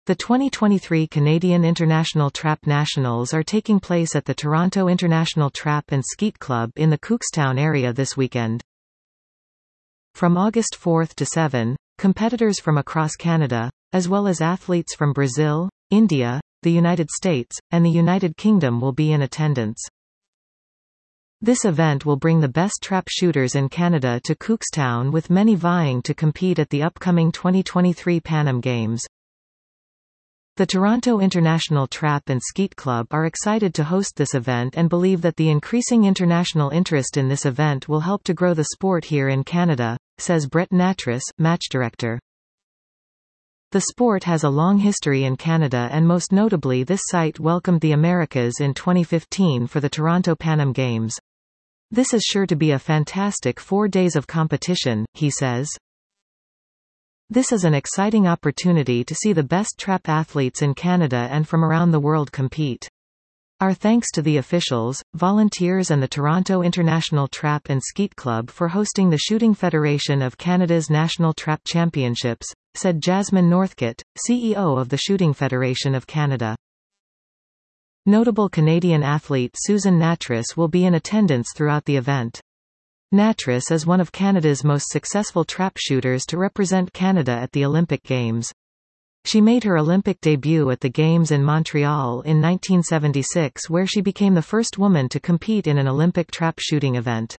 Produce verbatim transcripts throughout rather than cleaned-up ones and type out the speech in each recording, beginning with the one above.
The twenty twenty-three Canadian International Trap Nationals are taking place at the Toronto International Trap and Skeet Club in the Cookstown area this weekend. From August fourth to seventh, competitors from across Canada, as well as athletes from Brazil, India, the United States, and the United Kingdom will be in attendance. This event will bring the best trap shooters in Canada to Cookstown, with many vying to compete at the upcoming twenty twenty-three Pan Am Games. The Toronto International Trap and Skeet Club are excited to host this event and believe that the increasing international interest in this event will help to grow the sport here in Canada, says Brett Nattrass, match director. The sport has a long history in Canada, and most notably this site welcomed the Americas in twenty fifteen for the Toronto Pan Am Games. This is sure to be a fantastic four days of competition, he says. This is an exciting opportunity to see the best trap athletes in Canada and from around the world compete. Our thanks to the officials, volunteers and the Toronto International Trap and Skeet Club for hosting the Shooting Federation of Canada's National Trap Championships, said Jasmine Northcott, C E O of the Shooting Federation of Canada. Notable Canadian athlete Susan Nattrass will be in attendance throughout the event. Nattrass is one of Canada's most successful trap shooters to represent Canada at the Olympic Games. She made her Olympic debut at the Games in Montreal in nineteen seventy-six, where she became the first woman to compete in an Olympic trap shooting event.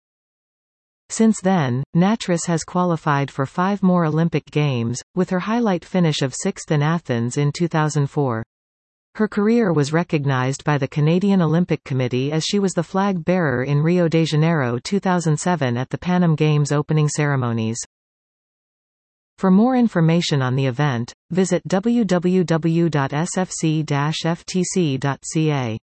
Since then, Nattrass has qualified for five more Olympic Games, with her highlight finish of sixth in Athens in two thousand four. Her career was recognized by the Canadian Olympic Committee as she was the flag bearer in Rio de Janeiro two thousand seven at the Pan Am Games opening ceremonies. For more information on the event, visit w w w dot s f c dash f t c dot c a.